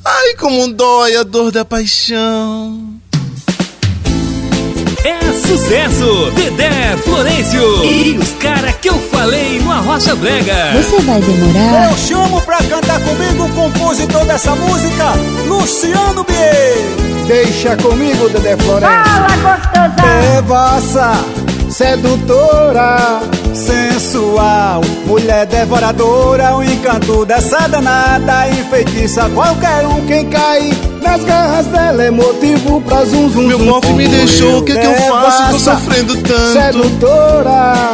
Ai, como dói a dor da paixão. É sucesso! Dedé, Florencio e os cara que eu falei no Arrocha Brega. Você vai demorar? Eu chamo pra cantar comigo o compositor dessa música, Luciano Bier. Deixa comigo, Dedé Florencio. Fala, gostosa! Devassa, sedutora, Sensual, mulher devoradora, o encanto dessa danada enfeitiça qualquer um. quem cai nas garras dela é motivo pra zum zum. Meu bofe me deixou, o que é que eu faço? Tô sofrendo tanto. Sedutora,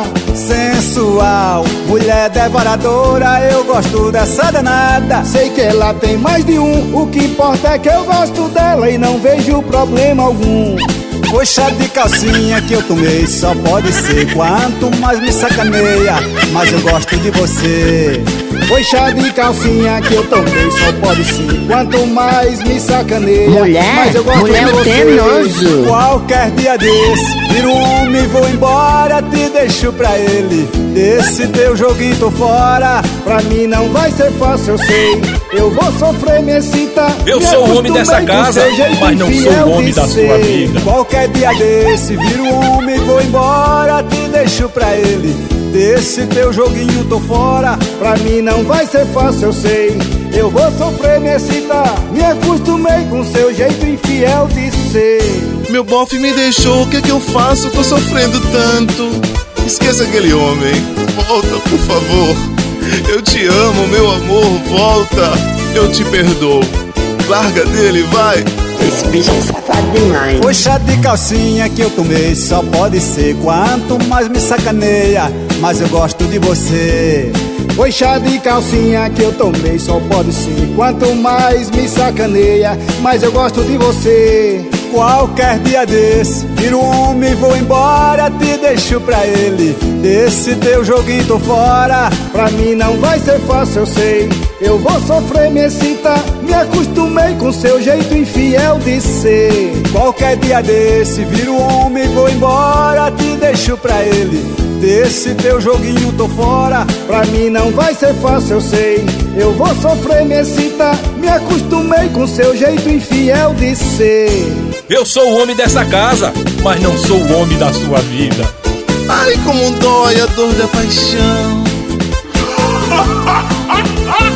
Sensual, mulher devoradora, eu gosto dessa danada. sei que ela tem mais de um, o que importa é que eu gosto dela e não vejo problema algum. Foi chá de calcinha que eu tomei, só pode ser. Quanto mais me sacaneia, mais eu gosto de você. Foi chá de calcinha que eu tomei, só pode ser. Quanto mais me sacaneia, Mulher, mais eu gosto mulher de você. teimoso. Qualquer dia desse, viro homem e vou embora, te deixo pra ele. Desse teu joguinho tô fora. Pra mim não vai ser fácil, eu sei. Eu vou sofrer, me excita. Eu me sou o homem dessa acostumei com casa, seu jeito mas não sou infiel o homem de da ser. sua vida. Qualquer dia desse, viro homem e vou embora, te deixo pra ele. Desse teu joguinho tô fora. Pra mim não vai ser fácil, eu sei. Eu vou sofrer, me excitar. Me acostumei com seu jeito infiel de ser. Meu bofe me deixou, o que é que eu faço? Tô sofrendo tanto. Esqueça aquele homem. Volta, por favor. Eu te amo, meu amor, volta. Eu te perdoo. Larga dele, vai. Esse bicho é safado demais. Foi chá de calcinha que eu tomei, só pode ser. Quanto mais me sacaneia, mais eu gosto de você. Foi chá de calcinha que eu tomei, só pode ser. Quanto mais me sacaneia, mais eu gosto de você. Qualquer dia desse, viro homem e vou embora, te deixo pra ele. Desse teu joguinho tô fora. Pra mim não vai ser fácil, eu sei. Eu vou sofrer, me excita. Me acostumei com seu jeito infiel de ser. Qualquer dia desse, viro homem e vou embora, te deixo pra ele. Desse teu joguinho tô fora. Pra mim não vai ser fácil, eu sei. Eu vou sofrer, me excita. Me acostumei com seu jeito infiel de ser. Eu sou o homem dessa casa, mas não sou o homem da sua vida. Ai, como dói a dor da paixão.